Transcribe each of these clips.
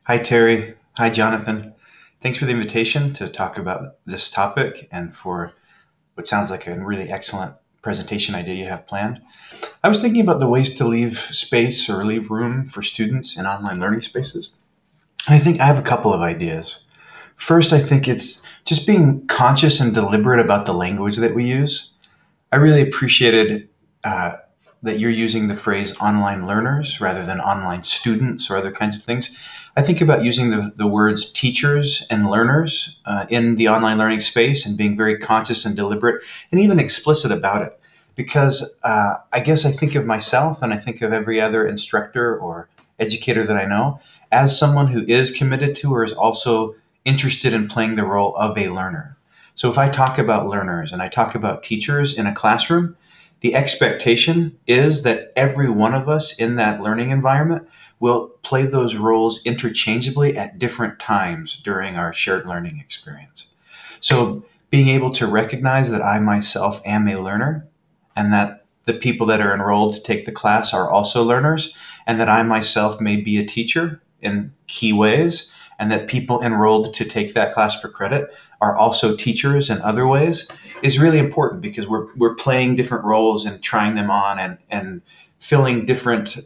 Hi, Terry. Hi, Jonathan. Thanks for the invitation to talk about this topic and for what sounds like a really excellent presentation idea you have planned. I was thinking about the ways to leave space or leave room for students in online learning spaces. And I think I have a couple of ideas. First, I think it's just being conscious and deliberate about the language that we use. I really appreciated uh, that you're using the phrase online learners rather than online students or other kinds of things. I think about using the words teachers and learners in the online learning space and being very conscious and deliberate and even explicit about it. Because I guess I think of myself and I think of every other instructor or educator that I know as someone who is committed to or is also interested in playing the role of a learner. So if I talk about learners and I talk about teachers in a classroom, the expectation is that every one of us in that learning environment will play those roles interchangeably at different times during our shared learning experience. So being able to recognize that I myself am a learner and that the people that are enrolled to take the class are also learners and that I myself may be a teacher in key ways and that people enrolled to take that class for credit are also teachers in other ways is really important because we're playing different roles and trying them on and filling different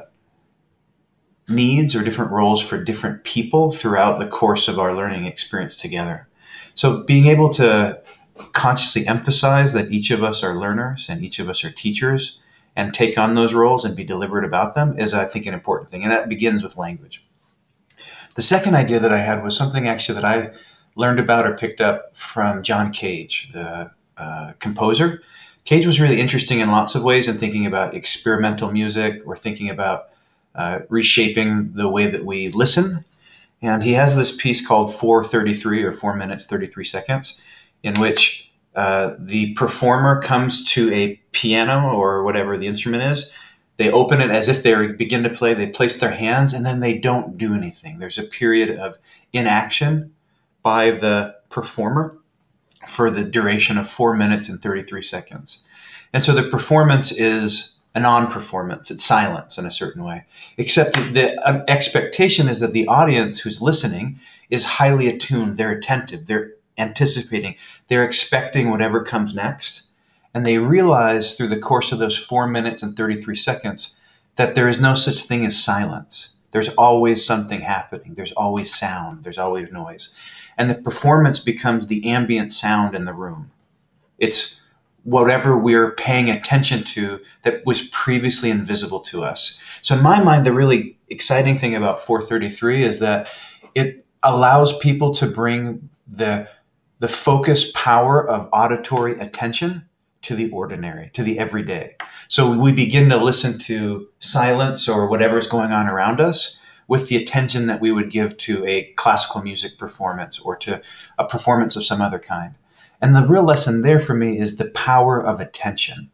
needs or different roles for different people throughout the course of our learning experience together. So being able to consciously emphasize that each of us are learners and each of us are teachers and take on those roles and be deliberate about them is, I think, an important thing. And that begins with language. The second idea that I had was something actually that I learned about or picked up from John Cage, the composer. Cage was really interesting in lots of ways in thinking about experimental music or thinking about reshaping the way that we listen. And he has this piece called 4:33 or 4 minutes 33 seconds, in which the performer comes to a piano or whatever the instrument is. They open it as if they begin to play. They place their hands and then they don't do anything. There's a period of inaction by the performer for the duration of 4 minutes and 33 seconds. And so the performance is a non-performance. It's silence in a certain way. Except the expectation is that the audience who's listening is highly attuned. They're attentive. They're anticipating. They're expecting whatever comes next. And they realize through the course of those 4 minutes and 33 seconds that there is no such thing as silence. There's always something happening. There's always sound. There's always noise. And the performance becomes the ambient sound in the room. It's whatever we're paying attention to that was previously invisible to us. So in my mind, the really exciting thing about 433 is that it allows people to bring the focus power of auditory attention to the ordinary, to the everyday. So we begin to listen to silence or whatever is going on around us with the attention that we would give to a classical music performance or to a performance of some other kind. And the real lesson there for me is the power of attention.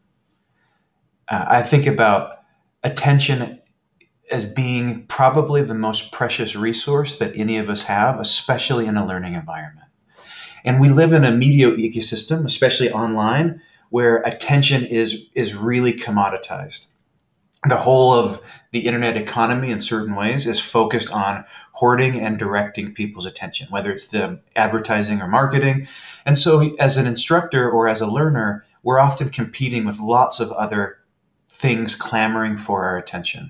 I think about attention as being probably the most precious resource that any of us have, especially in a learning environment. And we live in a media ecosystem, especially online, where attention is really commoditized. The whole of the internet economy in certain ways is focused on hoarding and directing people's attention, whether it's the advertising or marketing. And so as an instructor or as a learner, we're often competing with lots of other things clamoring for our attention.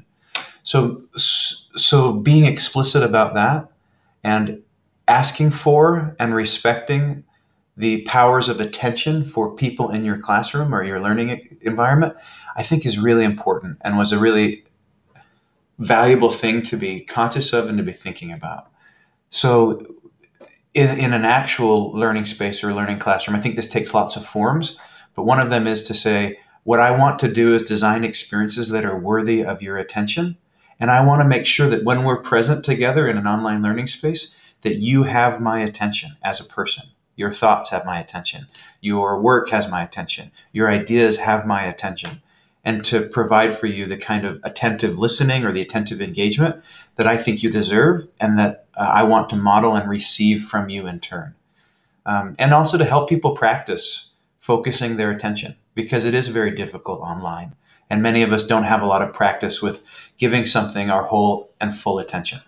So being explicit about that and asking for and respecting the powers of attention for people in your classroom or your learning environment, I think is really important and was a really valuable thing to be conscious of and to be thinking about. So in an actual learning space or learning classroom, I think this takes lots of forms, but one of them is to say, what I want to do is design experiences that are worthy of your attention. And I want to make sure that when we're present together in an online learning space, that you have my attention as a person. Your thoughts have my attention. Your work has my attention. Your ideas have my attention. And to provide for you the kind of attentive listening or the attentive engagement that I think you deserve and that I want to model and receive from you in turn. And also to help people practice focusing their attention because it is very difficult online. And many of us don't have a lot of practice with giving something our whole and full attention.